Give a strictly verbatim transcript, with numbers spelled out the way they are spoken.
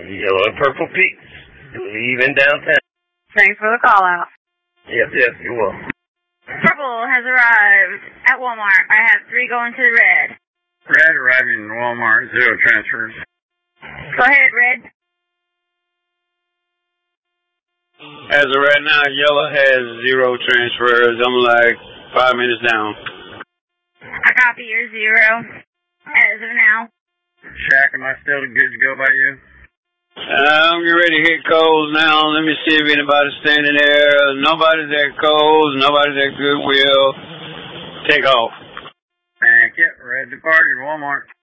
Yellow and purple peaks. Leaving downtown. Thanks for the call out. Yep, yep, you're welcome. Purple has arrived at Walmart. I have three going to the red. Red arriving in Walmart, zero transfers. Go ahead, red. As of right now, yellow has zero transfers. I'm like five minutes down. I copy your zero. As of now. Shaq, am I still good to go by you? Uh, I'm getting ready to hit Coles now. Let me see if anybody's standing there. Nobody's at Coles. Nobody's at Goodwill. Take off. Thank you. Red departed Walmart.